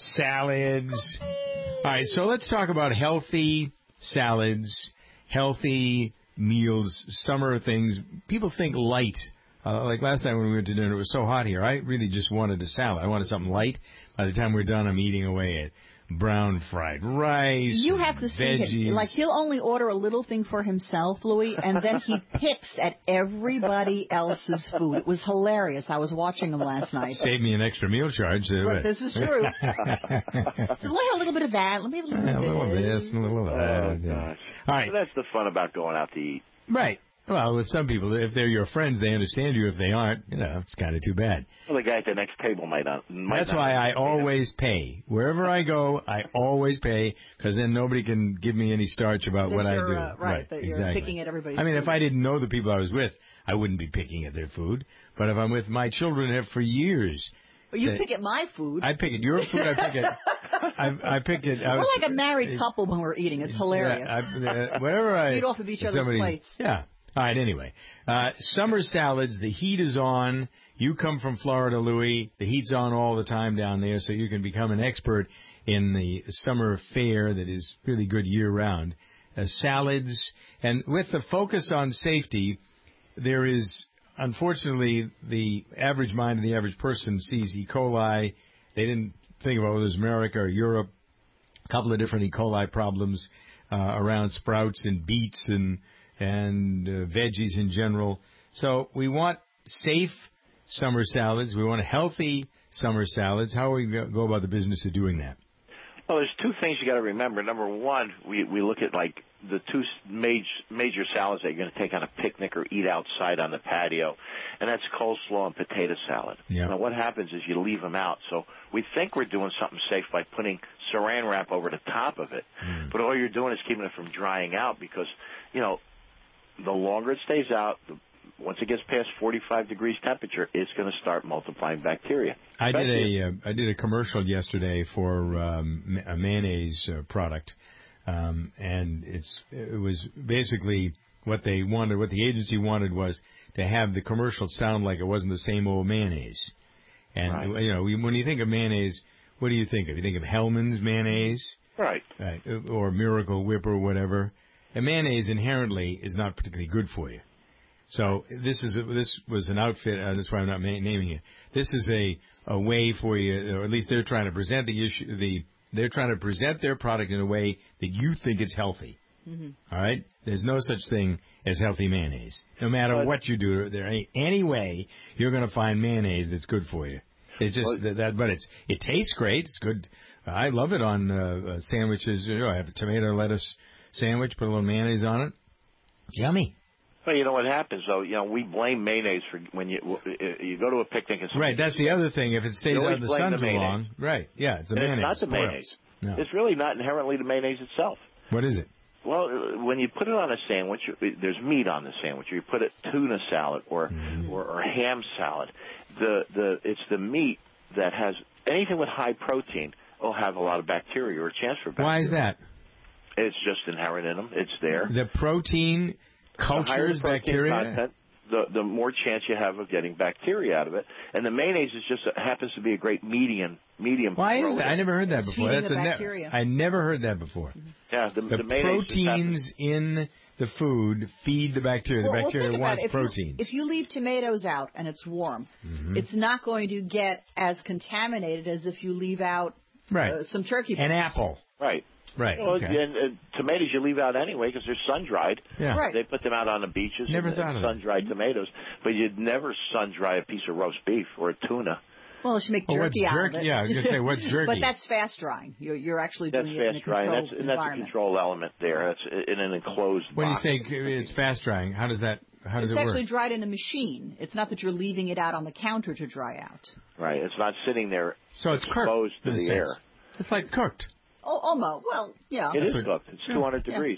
salads. All right, so let's talk about healthy salads, healthy meals, summer things. People think light. Uh, like last night when we went to dinner, it was so hot here. I really just wanted a salad. I wanted something light. By the time we're done, I'm eating away at brown fried rice. You have to see veggies. him. Like, he'll only order a little thing for himself, Louis, and then he picks at everybody else's food. It was hilarious. I was watching him last night. Save me an extra meal charge. So But this is true. So let me have a little bit of that. Let me have a little, a little of this and a little of that. Oh, yeah. gosh. All right. So that's the fun about going out to eat. Right. Well, with some people, if they're your friends, they understand you. If they aren't, you know, it's kind of too bad. Well, the guy at the next table might not. Might That's not why I understand always pay. Wherever I go, I always pay, because then nobody can give me any starch about That what I you're, do. uh, right, that you're exactly. picking at everybody's I mean, food. if I didn't know the people I was with, I wouldn't be picking at their food. But if I'm with my children have for years. But you that- pick at my food. I pick at your food. I pick at. I, I pick it. I We're was, like a married couple when we're eating. It's hilarious. Yeah, I, uh, wherever I Eat off of each other's somebody- plates. Yeah. All right, anyway. Uh, summer salads, the heat is on. You come from Florida, Louis. The heat's on all the time down there, so you can become an expert in the summer fare that is really good year-round. Uh, salads, and with the focus on safety, there is, unfortunately, the average mind of the average person sees E. coli. They didn't think about whether it was America or Europe. A couple of different E. coli problems uh, around sprouts and beets and and uh, veggies in general. So we want safe summer salads. We want healthy summer salads. How are we going to go about the business of doing that? Well, there's two things you got to remember. Number one, we we look at like the two major major salads that you're going to take on a picnic or eat outside on the patio, and that's coleslaw and potato salad. Yeah. Now, what happens is you leave them out. So we think we're doing something safe by putting Saran wrap over the top of it, mm. but all you're doing is keeping it from drying out because, you know, the longer it stays out, the, once it gets past forty-five degrees temperature, it's going to start multiplying bacteria. I did a uh, I did a commercial yesterday for um, a mayonnaise uh, product, um, and it's it was basically what they wanted, what the agency wanted was to have the commercial sound like it wasn't the same old mayonnaise. And, Right. you know, when you think of mayonnaise, what do you think of? You think of Hellman's mayonnaise? Right. Right. Or Miracle Whip or whatever. And mayonnaise inherently is not particularly good for you. So this is a, this was an outfit. Uh, that's why I'm not ma- naming it. This is a, a way for you, or at least they're trying to present the issue. The they're trying to present their product in a way that you think it's healthy. Mm-hmm. All right. There's no such thing as healthy mayonnaise. No matter But- what you do, there ain't any way you're going to find mayonnaise that's good for you. It's just Well- that, that, but it's it tastes great. It's good. I love it on uh, uh, sandwiches. You know, I have a tomato lettuce sandwich, put a little mayonnaise on it. It's yummy. Well, you know what happens though. You know, we blame mayonnaise for when you you go to a picnic and Right. That's the other thing. If it stays You out always in the blame sun the too mayonnaise. long, right? Yeah, it's the And mayonnaise. It's not the Spoils. mayonnaise. No. It's really not inherently the mayonnaise itself. What is it? Well, uh, when you put it on a sandwich, there's meat on the sandwich. Or you put it tuna salad or, Mm-hmm. or or ham salad. The the it's the meat that has anything with high protein will have a lot of bacteria or a chance for bacteria. Why is that? It's just inherent in them. It's there. The protein The higher cultures the protein bacteria. content, the the more chance you have of getting bacteria out of it. And the mayonnaise is just happens to be a great medium medium. Why is protein. that? I never heard that before. feeding That's the a ne- bacteria. I never heard that before. Yeah, the, The, the mayonnaise just happens- proteins in the food feed the bacteria. Well, the well, bacteria think about wants it. If you- proteins. If you leave tomatoes out and it's warm, Mhm. it's not going to get as contaminated as if you leave out Right. uh, some turkey. An breast. apple. Right. Right. Well, okay. and, and tomatoes you leave out anyway because they're sun dried. Yeah. Right. They put them out on the beaches. Never and, thought of sun dried tomatoes, but you'd never sun dry a piece of roast beef or a tuna. Well, she make Well, what's jerky out jerky? of it. Yeah, I was gonna say, what's jerky? But that's fast drying. You're, you're actually That's doing it in a fast drying. controlled That's and that's a environment. control element there. That's in an enclosed When you box. say it's fast drying, how does that? How does It's it actually work? dried in a machine. It's not that you're leaving it out on the counter to dry out. Right. It's not sitting there So it's cooked. exposed to in a the sense. air. It's like cooked. Oh, almost. Well, yeah. It is what- cooked. It's two hundred Yeah. degrees.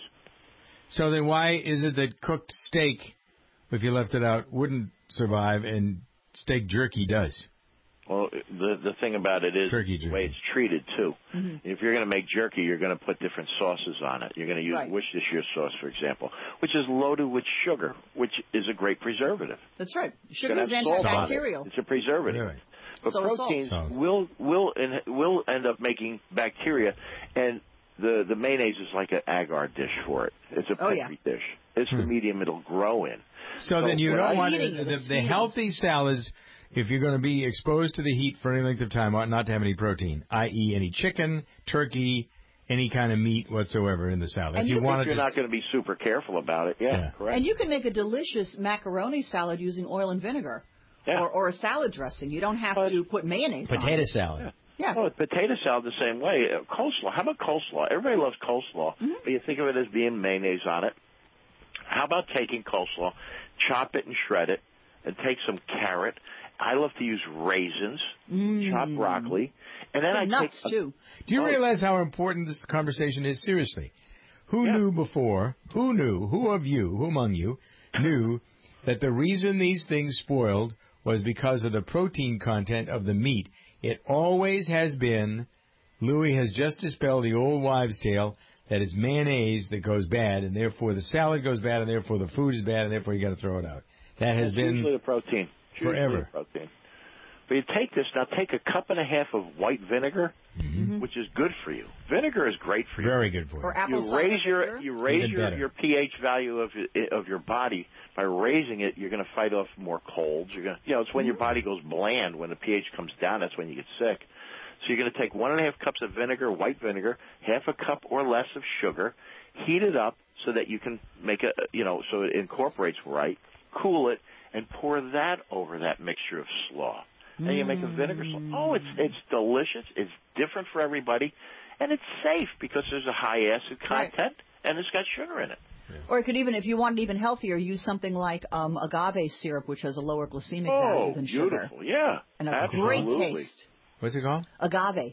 So then, why is it that cooked steak, if you left it out, wouldn't survive, and steak jerky does? Well, the the thing about it is Turkey the way jerky. it's treated too. Mhm. If you're going to make jerky, you're going to put different sauces on it. You're going to use Right. Worcestershire sauce, for example, which is loaded with sugar, which is a great preservative. That's right. It's Sugar gonna is have salt on it. antibacterial. It's a preservative. Really? But So is salt. proteins Salt. will will and will end up making bacteria, and the the mayonnaise is like an agar dish for it. It's a Oh, petri dish. It's the Hmm. medium it'll grow in. So, So then you what don't I- want Eating it, the, it's the feeding. healthy salads. If you're going to be exposed to the heat for any length of time, ought not to have any protein, that is, any chicken, turkey, any kind of meat whatsoever in the salad. And if you you can- want If to, you're not going to be super careful about it, yeah, Yeah. correct. And you can make a delicious macaroni salad using oil and vinegar, Yeah. or, or a salad dressing. You don't have to put mayonnaise on potato it. salad. Yeah. Well, potato salad the same way. Uh, Coleslaw. How about coleslaw? Everybody loves coleslaw, Mm-hmm. but you think of it as being mayonnaise on it. How about taking coleslaw, chop it and shred it, and take some carrot. I love to use raisins, Mm. chop broccoli, and then Some I nuts take. too. Do you Oh. realize how important this conversation is? Seriously, who Yeah. knew before? Who knew? Who of you? Who among you knew that the reason these things spoiled was because of the protein content of the meat? It always has been. Louis has just dispelled the old wives' tale that it's mayonnaise that goes bad, and therefore the salad goes bad, and therefore the food is bad, and therefore you got to throw it out. That has It's been usually the protein. It's usually forever. the protein. But you take this now. Take a cup and a half of white vinegar, Mhm. which is good for you. Vinegar is great for you. very good for you. Or apple You cider raise your vinegar. you raise Even your, better. your pH value of your- of your body by raising it. You're going to fight off more colds. You're going to, you know, it's when your body goes bland. When the pH comes down, that's when you get sick. So you're going to take one and a half cups of vinegar, white vinegar, half a cup or less of sugar, heat it up so that you can make a, you know, so it incorporates right. Cool it and pour that over that mixture of slaw. And you make a vinegar slaw. Oh, it's it's delicious. It's different for everybody, and it's safe because there's a high acid Right. content and it's got sugar in it. Or it could even, if you want it even healthier, use something like um, agave syrup, which has a lower glycemic value Oh, than sugar. beautiful! Yeah, And a absolutely. great taste. What's it called? Agave.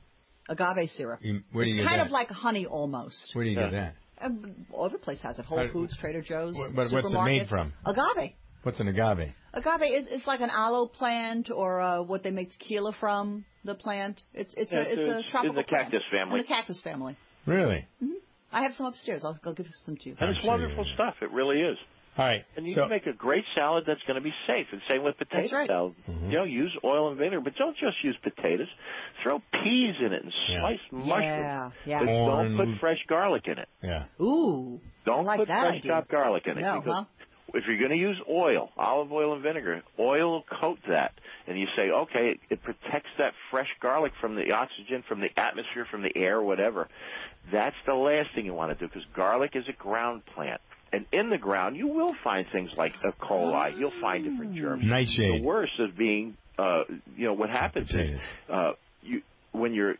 Agave syrup. You- where do it's you get kind that? of like honey almost. Where do you Yeah. get that? Um, all over the place has it. Whole How- Foods, Trader Joe's, What- but what's it made supermarkets. from? Agave. What's an agave? Agave is it's like an aloe plant, or uh, what they make tequila from. The plant. It's it's Yeah, a it's a it's- tropical it's the cactus plant. family. In the cactus family. Really? I have some upstairs. I'll go give you some too. And it's wonderful stuff. It really is. All right. And you so, can make a great salad that's going to be safe. And same with potato That's right. salad. Mm-hmm. You know, use oil and vinegar, but don't just use potatoes. Throw peas in it and Yeah. slice mushrooms. Yeah, yeah. But Corn. don't put fresh garlic in it. Yeah. Ooh. Don't I like put that fresh idea. chopped garlic in it. No, because huh? if you're going to use oil, olive oil and vinegar, oil will coat that. And you say, okay, it, it protects that fresh garlic from the oxygen, from the atmosphere, from the air, whatever. That's the last thing you want to do because garlic is a ground plant. And in the ground, you will find things like E. coli. You'll find different germs. Nightshade. The worst is being, uh, you know, what happens Potatoes. is uh, you when you're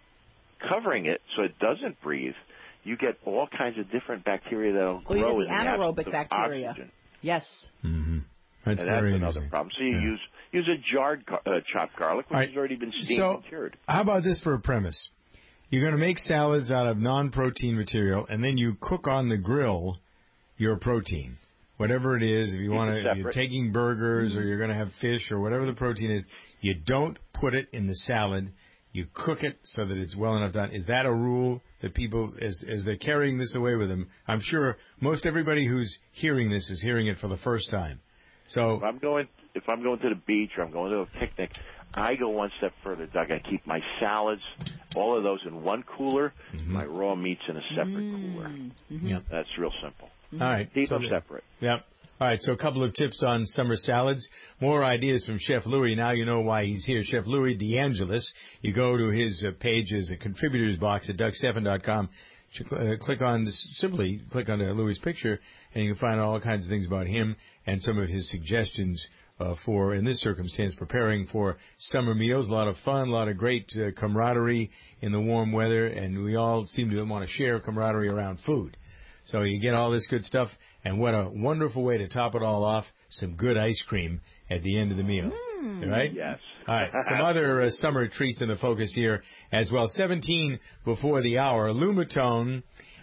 covering it so it doesn't breathe, you get all kinds of different bacteria that'll Well, you grow get the in the anaerobic absence of bacteria. oxygen. Yes. Mm-hmm. That's and very that's another interesting. problem. So you Yeah. use use a jarred uh, chopped garlic, which All right. has already been steamed So, and cured. how about this for a premise? You're going to make salads out of non-protein material, and then you cook on the grill your protein, whatever it is. If you Keep want it to, if you're separate. taking burgers or you're going to have fish or whatever the protein is, you don't put it in the salad. You cook it so that it's well enough done. Is that a rule that people, as as they're carrying this away with them? I'm sure most everybody who's hearing this is hearing it for the first time. So If I'm going, if I'm going to the beach or I'm going to a picnic, I go one step further, Doug. I keep my salads, all of those in one cooler, Mm-hmm. my raw meats in a separate cooler. Mm-hmm. Yep. That's real simple. All right. Keep So them the- separate. Yep. All right, so a couple of tips on summer salads. More ideas from Chef Louis. Now you know why he's here. Chef Louis DeAngelis. You go to his uh, page as a contributors box at Doug Stephan dot com. Uh, click on, simply click on uh, Louis' picture, and you can find all kinds of things about him and some of his suggestions uh, for, in this circumstance, preparing for summer meals. A lot of fun, a lot of great uh, camaraderie in the warm weather, and we all seem to want to share camaraderie around food. So you get all this good stuff, and what a wonderful way to top it all off, some good ice cream at the end of the meal. Mm. Right? Yes. All right, some other uh, summer treats in the focus here as well. seventeen before the hour. Lumitone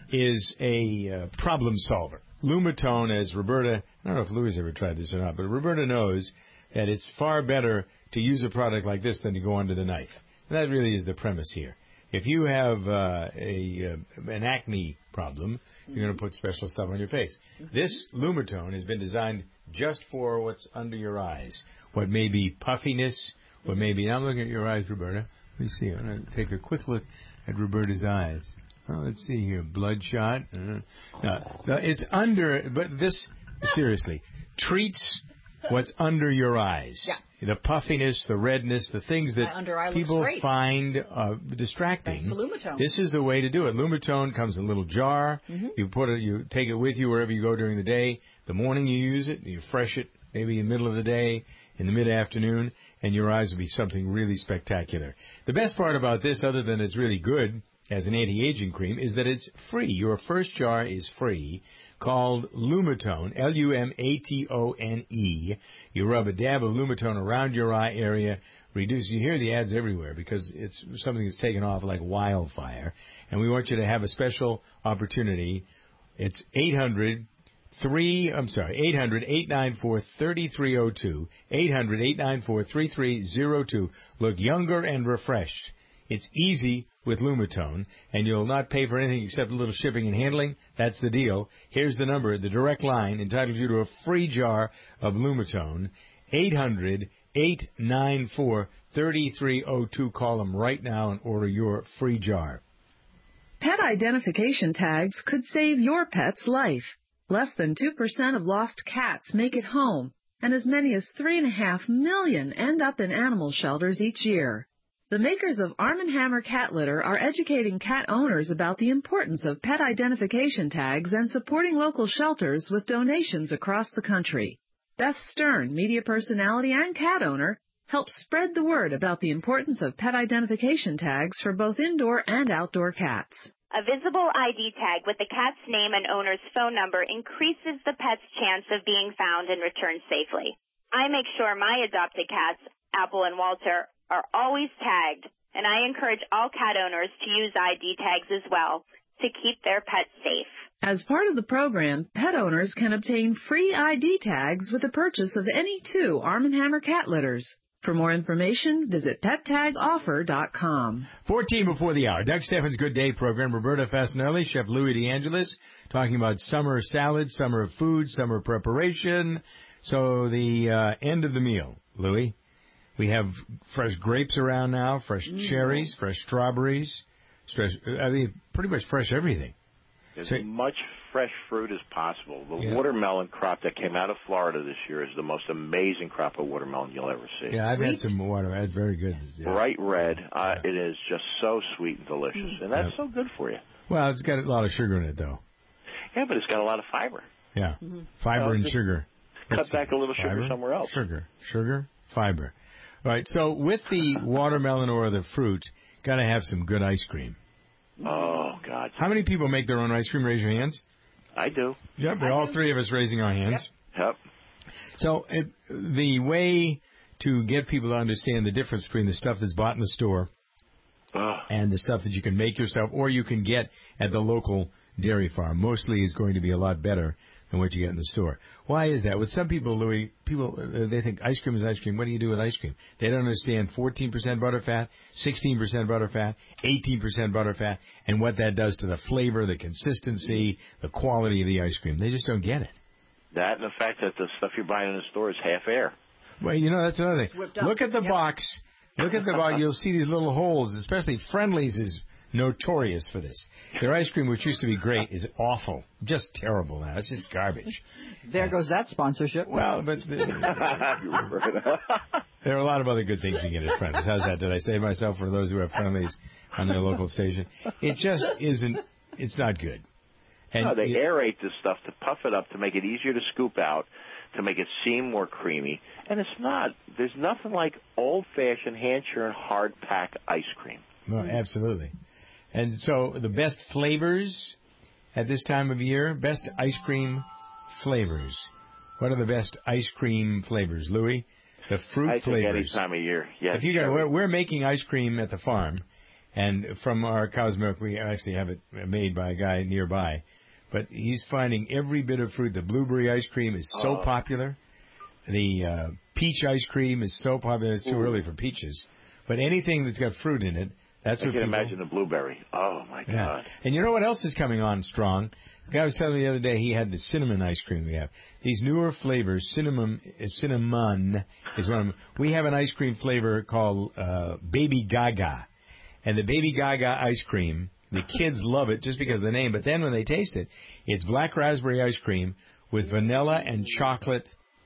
is a uh, problem solver. Lumitone, as Roberta, I don't know if Louis ever tried this or not, but Roberta knows that it's far better to use a product like this than to go under the knife. And that really is the premise here. If you have uh, a uh, an acne problem, you're going to put special stuff on your face. This Lumitone has been designed just for what's under your eyes. What may be puffiness, what may be... Now I'm looking at your eyes, Roberta. Let me see. I'm going to take a quick look at Roberta's eyes. Oh, let's see here. Bloodshot. Uh, no, no, it's under... But this, seriously, treats what's under your eyes. Yeah. The puffiness, the redness, the things that My under eye looks people great. find uh, distracting. That's the Lumitone. This is the way to do it. Lumitone comes in a little jar. Mm-hmm. You put it, you take it with you wherever you go during the day. The morning you use it, you fresh it maybe in the middle of the day, in the mid-afternoon, and your eyes will be something really spectacular. The best part about this, other than it's really good as an anti-aging cream, is that it's free. Your first jar is free, called Lumitone, L U M A T O N E. You rub a dab of Lumitone around your eye area, reduce. You hear the ads everywhere because it's something that's taken off like wildfire. And we want you to have a special opportunity. It's eight hundred three, I'm sorry, eight hundred, eight nine four, three three zero two, eight hundred, eight nine four, three three zero two. Look younger and refreshed. It's easy with Lumitone, and you'll not pay for anything except a little shipping and handling. That's the deal. Here's the number. The direct line entitles you to a free jar of Lumitone, eight hundred, eight nine four, three three zero two. Call them right now and order your free jar. Pet identification tags could save your pet's life. Less than two percent of lost cats make it home, and as many as three point five million end up in animal shelters each year. The makers of Arm and Hammer cat litter are educating cat owners about the importance of pet identification tags and supporting local shelters with donations across the country. Beth Stern, media personality and cat owner, helps spread the word about the importance of pet identification tags for both indoor and outdoor cats. A visible I D tag with the cat's name and owner's phone number increases the pet's chance of being found and returned safely. I make sure my adopted cats, Apple and Walter, are always tagged, and I encourage all cat owners to use I D tags as well to keep their pets safe. As part of the program, pet owners can obtain free I D tags with the purchase of any two Arm and Hammer cat litters. For more information, visit pet tag offer dot com. fourteen before the hour. Doug Steffens' Good Day program. Roberta Fasanelli, Chef Louis DeAngelis, talking about summer salad, summer food, summer preparation. So the uh, end of the meal, Louis. We have fresh grapes around now, fresh Mm. cherries, fresh strawberries, fresh, I mean, pretty much fresh everything. As So- much fresh fruit as possible. The Yeah. watermelon crop that came out of Florida this year is the most amazing crop of watermelon you'll ever see. Yeah, I've had some water. That's very good. Yeah. Bright red. Uh, It is just so sweet and delicious, and that's Yeah. so good for you. Well, it's got a lot of sugar in it, though. Yeah, but it's got a lot of fiber. Yeah, fiber Well, and just sugar. Cut Let's back see. a little sugar Fiber, somewhere else. Sugar, sugar, fiber. All right, so with the watermelon or the fruit, got to have some good ice cream. Oh, God. How many people make their own ice cream? Raise your hands. I do. Yep, there are all three of us raising our hands. Yep. So it, the way to get people to understand the difference between the stuff that's bought in the store Ugh. and the stuff that you can make yourself or you can get at the local dairy farm mostly is going to be a lot better than what you get in the store. Why is that? With some people, Louis, people, uh, they think ice cream is ice cream. What do you do with ice cream? They don't understand fourteen percent butterfat, sixteen percent butterfat, eighteen percent butterfat, and what that does to the flavor, the consistency, the quality of the ice cream. They just don't get it. That and the fact that the stuff you're buying in the store is half air. Well, you know, that's another thing. whipped up. Look at the Yep. box. Look at the box. You'll see these little holes, especially Friendly's is notorious for this. Their ice cream, which used to be great, is awful. Just terrible now. It's just garbage. There goes that sponsorship. Well, but the, there are a lot of other good things you get at Friendly's. How's that? Did I save myself for those who have Friendly's on their local station? It just isn't, it's not good. And no, they you- aerate this stuff to puff it up to make it easier to scoop out, to make it seem more creamy. And it's not. There's nothing like old-fashioned, hand-churned, hard-pack ice cream. No, absolutely. And so the best flavors at this time of year, best ice cream flavors. What are the best ice cream flavors, Louis? The fruit I think flavors. any time of year. Yes, if you got, sure. we're, we're making ice cream at the farm, and from our cow's milk, we actually have it made by a guy nearby. But he's finding every bit of fruit. The blueberry ice cream is so Oh. popular. The uh, peach ice cream is so popular. It's too Ooh. early for peaches. But anything that's got fruit in it, that's I what can people... imagine the blueberry. Oh, my Yeah. God. And you know what else is coming on strong? The guy was telling me the other day he had the cinnamon ice cream we have. These newer flavors, cinnamon, cinnamon is one of them. We have an ice cream flavor called uh, Baby Gaga. And the Baby Gaga ice cream, the kids love it just because of the name. But then when they taste it, it's black raspberry ice cream with vanilla and chocolate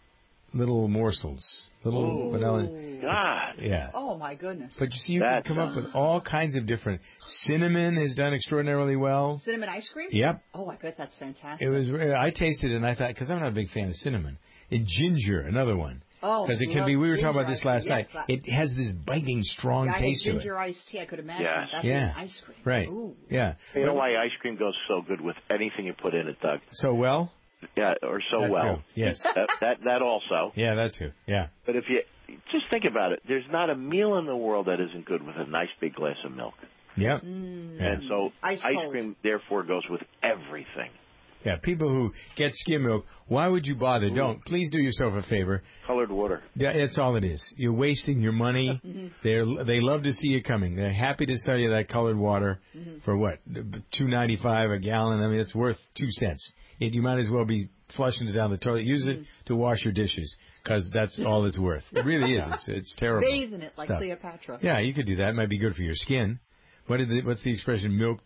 little morsels. Little vanilla. God. Yeah. Oh, my goodness. But you see, you That's, can come uh, up with all kinds of different. Cinnamon has done extraordinarily well. Cinnamon ice cream? Yep. Oh, I bet that's fantastic. It was. I tasted it and I thought, because I'm not a big fan of cinnamon. And ginger, another one. Oh, because it can love be. We were talking ginger about this ice last cream. night. Yes, It has this biting, strong yeah, I taste had to it. ginger iced tea. I could imagine. Yes. That's Yeah. ice cream. Right. Ooh. Yeah. You know why ice cream goes so good with anything you put in it, Doug? So well. Yeah, or so That well. too. Yes. That, that that also. Yeah, that too. Yeah. But if you just think about it, there's not a meal in the world that isn't good with a nice big glass of milk. Yep. Mm. And so Ice cold. cream, therefore, goes with everything. Yeah. People who get skim milk, why would you bother? Don't. Please do yourself a favor. Colored water. Yeah, that's all it is. You're wasting your money. They're they love to see you coming. They're happy to sell you that colored water for what two ninety five a gallon. I mean, it's worth two cents. It, you might as well be flushing it down the toilet. Use it to wash your dishes because that's all it's worth. It really is. It's it's terrible. Bathe in it like stuff. Cleopatra. Yeah, you could do that. It might be good for your skin. What is the, what's the expression? Milk.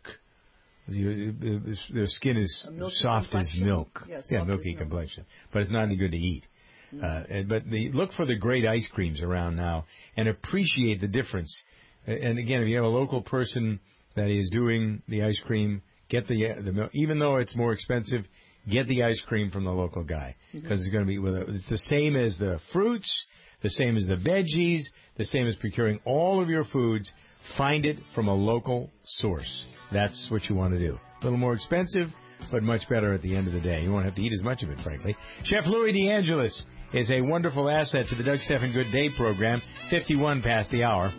Their skin is A milky soft as complexion? milk. Yeah, soft yeah, as milky milk. complexion. But it's not any good to eat. Uh, and- but the, look for the great ice creams around now and appreciate the difference. Uh, And again, if you have a local person that is doing the ice cream, get the the milk. Even though it's more expensive, get the ice cream from the local guy because it's going to be with a, it's the same as the fruits, the same as the veggies, the same as procuring all of your foods. Find it from a local source. That's what you want to do. A little more expensive, but much better at the end of the day. You won't have to eat as much of it, frankly. Chef Louis DeAngelis is a wonderful asset to the Doug Stephan Good Day program. fifty-one past the hour.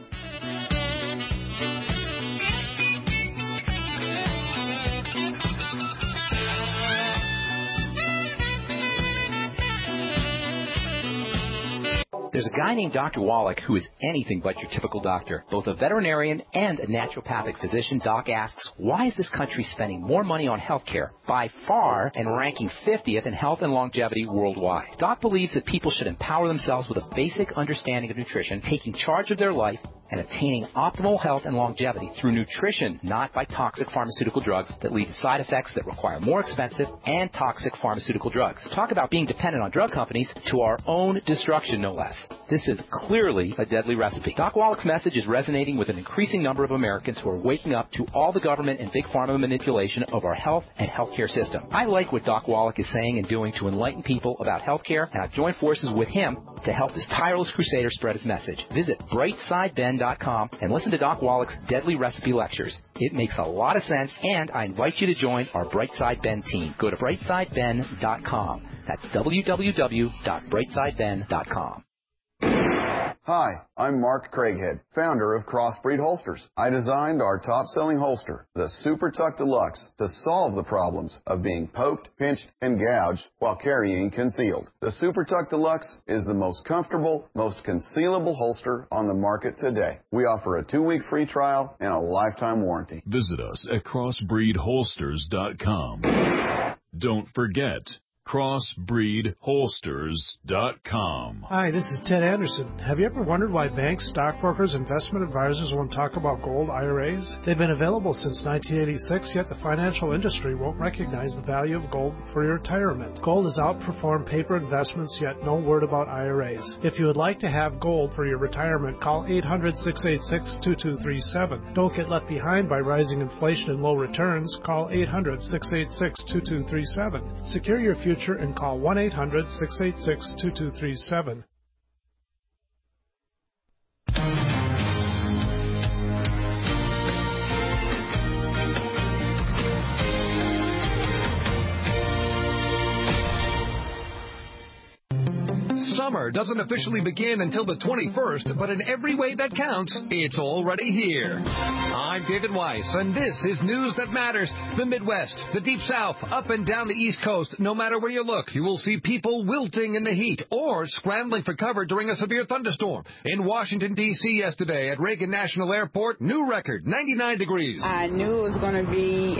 There's a guy named Doctor Wallach who is anything but your typical doctor. Both a veterinarian and a naturopathic physician, Doc asks, why is this country spending more money on health care by far and ranking fiftieth in health and longevity worldwide? Doc believes that people should empower themselves with a basic understanding of nutrition, taking charge of their life, and attaining optimal health and longevity through nutrition, not by toxic pharmaceutical drugs that lead to side effects that require more expensive and toxic pharmaceutical drugs. Talk about being dependent on drug companies to our own destruction, no less. This is clearly a deadly recipe. Doc Wallach's message is resonating with an increasing number of Americans who are waking up to all the government and big pharma manipulation of our health and healthcare system. I like what Doc Wallach is saying and doing to enlighten people about healthcare, and I've joined forces with him to help this tireless crusader spread his message. Visit brightside ben dot com and listen to Doc Wallach's Deadly Recipe Lectures. It makes a lot of sense, and I invite you to join our Brightside Ben team. Go to brightside ben dot com. That's w w w dot brightside ben dot com. Hi, I'm Mark Craighead, founder of Crossbreed Holsters. I designed our top-selling holster, the Super Tuck Deluxe, to solve the problems of being poked, pinched, and gouged while carrying concealed. The Super Tuck Deluxe is the most comfortable, most concealable holster on the market today. We offer a two-week free trial and a lifetime warranty. Visit us at crossbreed holsters dot com. Don't forget, crossbreed holsters dot com. Hi, this is Ted Anderson. Have you ever wondered why banks, stockbrokers, investment advisors won't talk about gold I R As? They've been available since nineteen eighty-six, yet the financial industry won't recognize the value of gold for your retirement. Gold has outperformed paper investments, yet no word about I R As. If you would like to have gold for your retirement, call eight hundred, six eight six, two two three seven. Don't get left behind by rising inflation and low returns. Call eight hundred, six eight six, two two three seven. Secure your future and call one eight hundred, six eight six, two two three seven. Summer doesn't officially begin until the twenty-first, but in every way that counts, it's already here. I'm David Weiss, and this is News That Matters. The Midwest, the Deep South, up and down the East Coast, no matter where you look, you will see people wilting in the heat or scrambling for cover during a severe thunderstorm. In Washington, D C yesterday at Reagan National Airport, new record, ninety-nine degrees. I knew it was going to be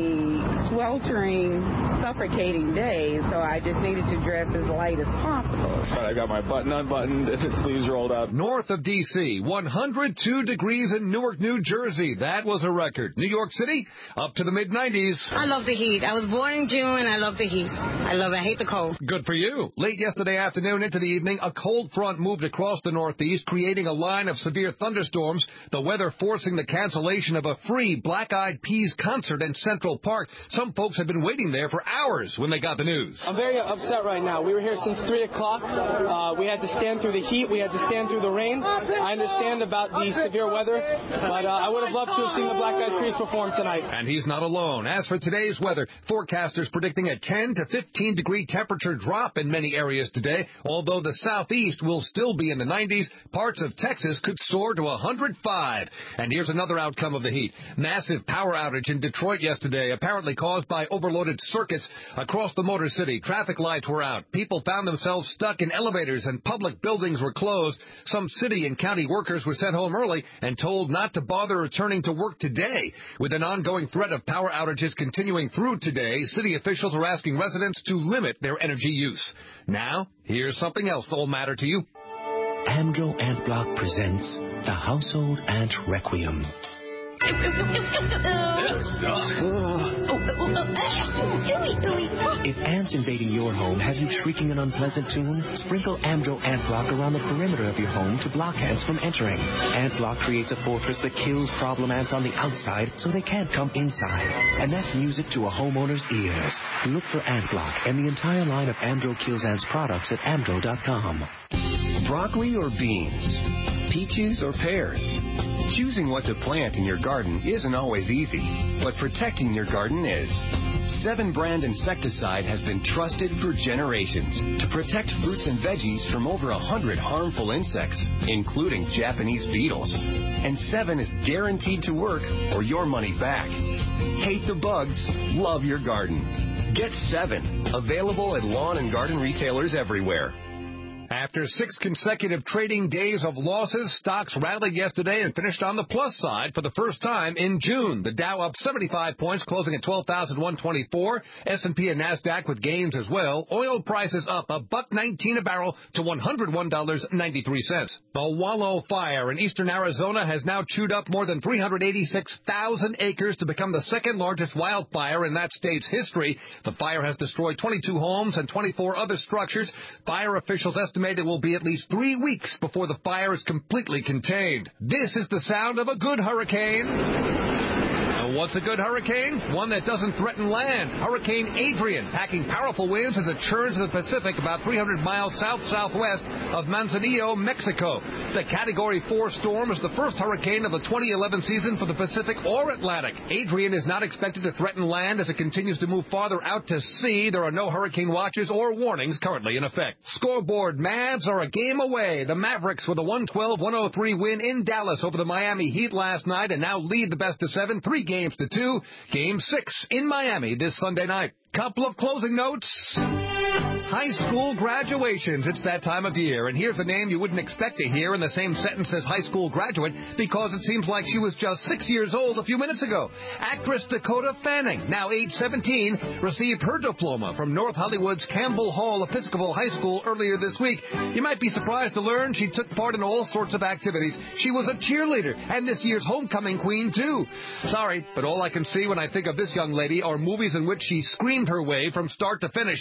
a sweltering, suffocating day, so I just needed to dress as light as possible. I got my button unbuttoned and the sleeves rolled up. North of D C, one hundred two degrees in Newark, New Jersey. That was a record. New York City, up to the mid nineties. I love the heat. I was born in June, and I love the heat. I love it. I hate the cold. Good for you. Late yesterday afternoon into the evening, a cold front moved across the Northeast, creating a line of severe thunderstorms, the weather forcing the cancellation of a free Black Eyed Peas concert in Central Park. Some folks have been waiting there for hours when they got the news. I'm very upset right now. We were here since three o'clock. Uh, we had to stand through the heat. We had to stand through the rain. I understand about the severe weather, but uh, I would have loved to have seen the Black Eyed Peas perform tonight. And he's not alone. As for today's weather, forecasters predicting a ten to fifteen degree temperature drop in many areas today. Although the southeast will still be in the nineties, parts of Texas could soar to one hundred five. And here's another outcome of the heat. Massive power outage in Detroit yesterday, apparently caused by overloaded circuits. Across the Motor City, traffic lights were out. People found themselves stuck in elevators and public buildings were closed. Some city and county workers were sent home early and told not to bother returning to work today. With an ongoing threat of power outages continuing through today, city officials are asking residents to limit their energy use. Now, here's something else that'll matter to you. Amdro Ant Block presents the Household Ant Requiem. If ants invading your home have you shrieking an unpleasant tune, sprinkle Amdro Ant Block around the perimeter of your home to block ants from entering. Ant Block creates a fortress that kills problem ants on the outside so they can't come inside. And that's music to a homeowner's ears. Look for Ant Block and the entire line of Amdro Kills Ants products at amdro dot com. Broccoli or beans? Peaches or pears? Choosing what to plant in your garden isn't always easy, but protecting your garden is. Seven brand insecticide has been trusted for generations to protect fruits and veggies from over a hundred harmful insects, including Japanese beetles. And Seven is guaranteed to work or your money back. Hate the bugs, love your garden. Get Seven, available at lawn and garden retailers everywhere. After six consecutive trading days of losses, stocks rallied yesterday and finished on the plus side for the first time in June. The Dow up seventy-five points, closing at twelve thousand one hundred twenty-four. S and P and NASDAQ with gains as well. Oil prices up a buck nineteen a barrel to one hundred one dollars and ninety-three cents. The Wallow Fire in eastern Arizona has now chewed up more than three hundred eighty-six thousand acres to become the second largest wildfire in that state's history. The fire has destroyed twenty-two homes and twenty-four other structures. Fire officials estimate it will be at least three weeks before the fire is completely contained. This is the sound of a good hurricane. What's a good hurricane? One that doesn't threaten land. Hurricane Adrian, packing powerful winds as it churns to the Pacific about three hundred miles south-southwest of Manzanillo, Mexico. The Category four storm is the first hurricane of the twenty eleven season for the Pacific or Atlantic. Adrian is not expected to threaten land as it continues to move farther out to sea. There are no hurricane watches or warnings currently in effect. Scoreboard, Mavs are a game away. The Mavericks with a one twelve one oh three win in Dallas over the Miami Heat last night and now lead the best of seven, three games Games to two. Game six in Miami this Sunday night. Couple of closing notes. High school graduations. It's that time of year, and here's a name you wouldn't expect to hear in the same sentence as high school graduate because it seems like she was just six years old a few minutes ago. Actress Dakota Fanning, now age seventeen, received her diploma from North Hollywood's Campbell Hall Episcopal High School earlier this week. You might be surprised to learn she took part in all sorts of activities. She was a cheerleader and this year's homecoming queen, too. Sorry, but all I can see when I think of this young lady are movies in which she screamed her way from start to finish.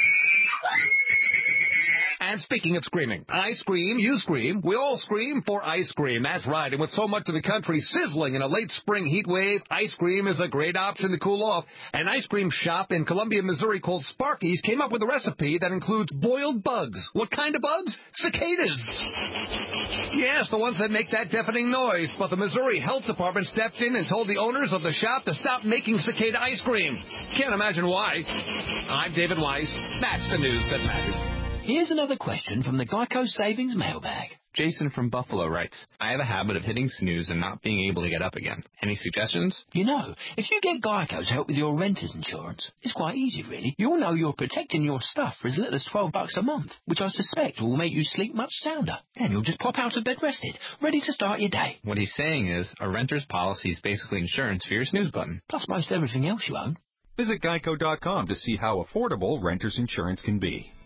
And speaking of screaming, I scream, you scream, we all scream for ice cream. That's right, and with so much of the country sizzling in a late spring heat wave, ice cream is a great option to cool off. An ice cream shop in Columbia, Missouri called Sparky's came up with a recipe that includes boiled bugs. What kind of bugs? Cicadas. Yes, the ones that make that deafening noise. But the Missouri Health Department stepped in and told the owners of the shop to stop making cicada ice cream. Can't imagine why. I'm David Weiss. That's the news that matters. Here's another question from the Geico Savings Mailbag. Jason from Buffalo writes, I have a habit of hitting snooze and not being able to get up again. Any suggestions? You know, if you get Geico to help with your renter's insurance, it's quite easy, really. You'll know you're protecting your stuff for as little as twelve bucks a month, which I suspect will make you sleep much sounder. Then you'll just pop out of bed rested, ready to start your day. What he's saying is, a renter's policy is basically insurance for your snooze button. Plus most everything else you own. Visit geico dot com to see how affordable renter's insurance can be.